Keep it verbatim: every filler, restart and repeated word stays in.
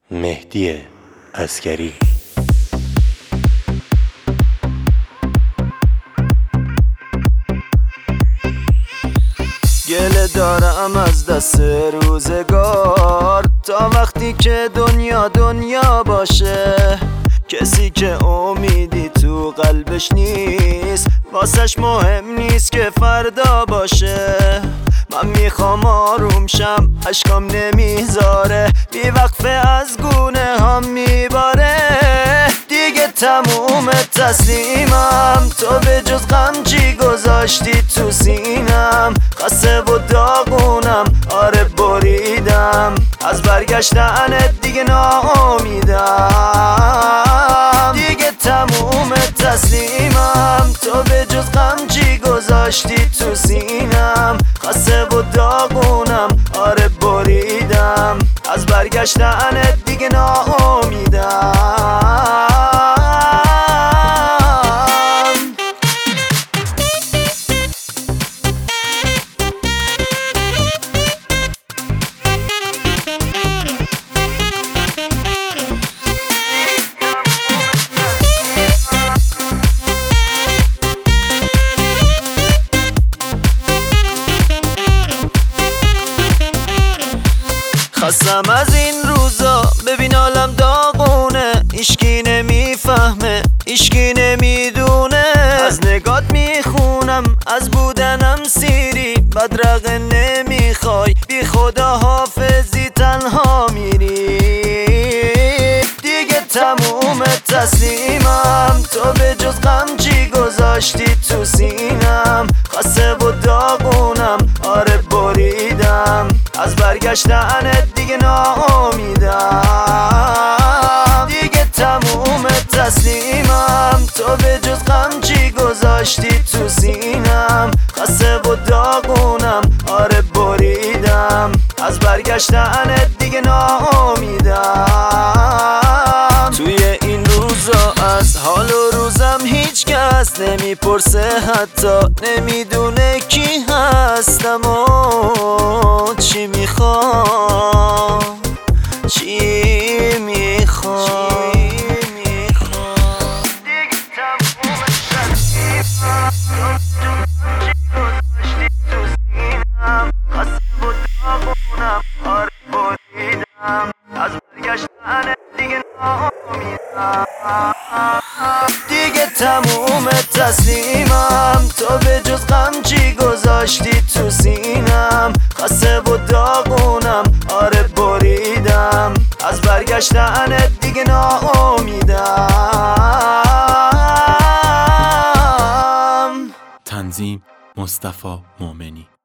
مهدی عسگری. گله دارم از دست روزگار، تا وقتی که دنیا دنیا باشه. کسی که امیدی تو قلبش نیست، واسش مهم نیست که فردا باشه. من میخوام آروم شم، اشکام نمیذاره، بی وقفه از گونه هم میباره. دیگه تموم تسلیمم، تو به جز غم چی گذاشتی تو سینم؟ خسته و داغونم، آره بریدم، از برگشتنت دیگه ناامیدم. دیگه تموم تسلیمم، تو به جز غم چی گذاشتی تو سینم؟ خسته و داغونم، آره بریدم، از برگشتنت دیگه ناامیدم. خستم از این روزا، ببین حالم داغونه، ایشکی نمیفهمه، ایشکی نمیدونه. از نگات میخونم، از بودنم سیری، بدرقه نمیخوای، بی خدا حافظی تنها میری. دیگه تموم تسلیمم، تو به جز غم چی گذاشتی تو سینم؟ خسته و داغونم، آره بریدم، از برگشتنت دیگه ناامیدم. دیگه تموم تسلیمم، تو به جز غم چی گذاشتی تو سینم؟ خسته و داغونم، آره بریدم، از برگشتنت دیگه ناامیدم. توی این روزا از حال و روزم هیچ کس نمیپرسه، حتی نمیدونه کی هستم و چی میخوام، چی میخوام. دیگه تموم تسلیمم، تو سینم، خسته و داغونم، آره بریدم، از برگشتنت دیگه ناامیدم. دیگه تموم تسلیمم، تو به جز غم چی گذاشتی تو سینم؟ خسته و داغونم، آره بریدم، از برگشتنت دیگه ناامیدم. تنظیم مصطفی مومنی.